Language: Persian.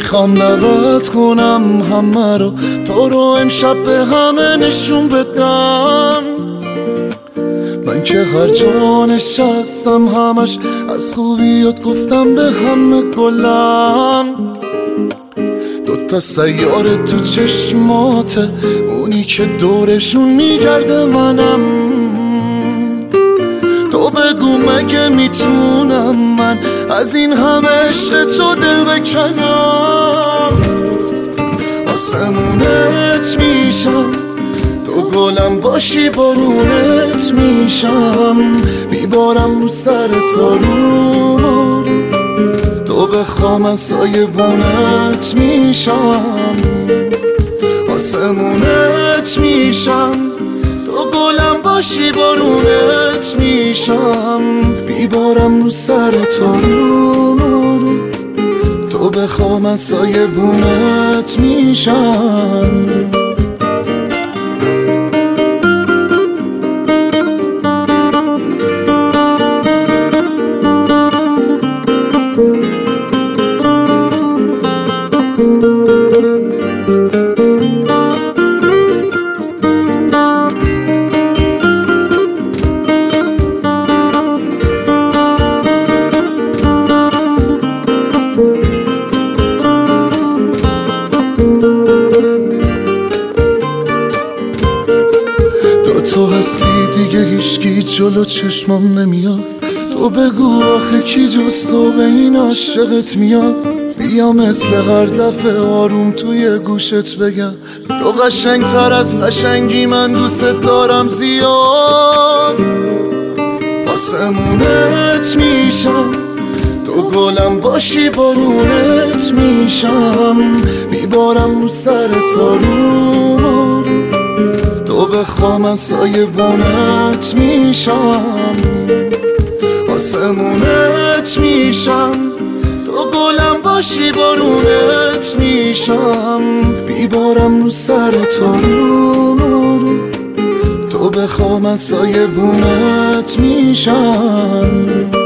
میخوام دعوت کنم همه رو، تو رو امشب به همه نشون بدم. من که هر جا نشستم همش از خوبیات گفتم به همه گلم. دوتا سیاره تو چشماته، اونی که دورشون میگرده منم. تو بگو مگه میتونم من از این همه عشق تو دل بکنم. آسمونت میشم، تو گلم باشی بارونت میشم. میبارم رو سر تارو، تو بخوام از سایه بونت میشم. آسمونت میشم، تو گلم باشی بارونت میشم. میبارم رو سر تارو، تو بخوام از سایه بونت میشم. تو هستی دیگه هیچکی جلو چشمام نمیاد. تو بگو آخه کی جز تو به این عاشقت میاد. بیا مثل هر دفعه آروم توی گوشت بگم، تو قشنگتر از قشنگی، من دوست دارم زیاد. آسمونت میشم، تو گلم باشی بارونت میشم. میبارم رو سر تارو، تو بخوام از سایه بونت میشم. آسمونت میشم، تو گلم باشی بارونت میشم. میبارم رو سر تارو، تو بخوام از سایه بونت میشم.